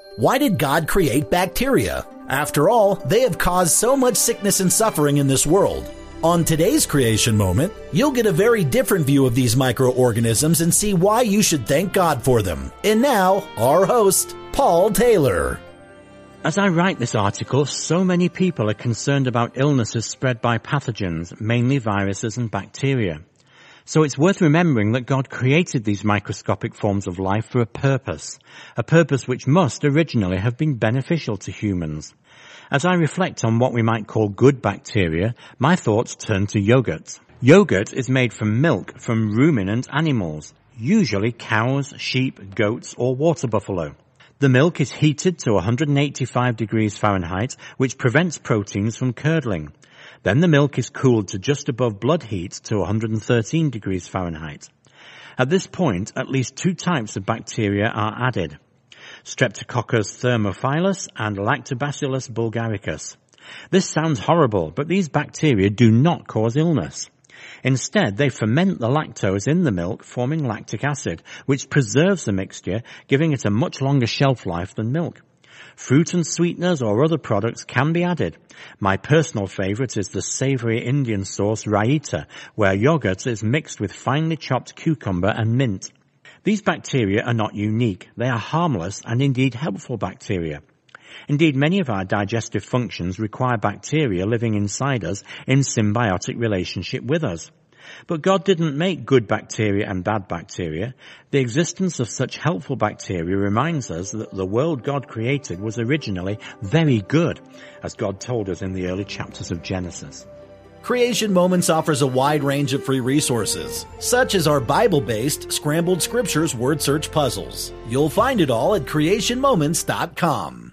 Why did God create bacteria? After all, they have caused so much sickness and suffering in this world. On today's Creation Moment, you'll get a very different view of these microorganisms and see why you should thank God for them. And now, our host, Paul Taylor. As I write this article, so many people are concerned about illnesses spread by pathogens, mainly viruses and bacteria. So it's worth remembering that God created these microscopic forms of life for a purpose which must originally have been beneficial to humans. As I reflect on what we might call good bacteria, my thoughts turn to yogurt. Yogurt is made from milk from ruminant animals, usually cows, sheep, goats, or water buffalo. The milk is heated to 185 degrees Fahrenheit, which prevents proteins from curdling. Then the milk is cooled to just above blood heat to 113 degrees Fahrenheit. At this point, at least two types of bacteria are added: Streptococcus thermophilus and Lactobacillus bulgaricus. This sounds horrible, but these bacteria do not cause illness. Instead, they ferment the lactose in the milk, forming lactic acid, which preserves the mixture, giving it a much longer shelf life than milk. Fruit and sweeteners or other products can be added. My personal favorite is the savory Indian sauce raita, where yogurt is mixed with finely chopped cucumber and mint. These bacteria are not unique. They are harmless and indeed helpful bacteria. Indeed, many of our digestive functions require bacteria living inside us in symbiotic relationship with us. But God didn't make good bacteria and bad bacteria. The existence of such helpful bacteria reminds us that the world God created was originally very good, as God told us in the early chapters of Genesis. Creation Moments offers a wide range of free resources, such as our Bible-based Scrambled Scriptures word search puzzles. You'll find it all at creationmoments.com.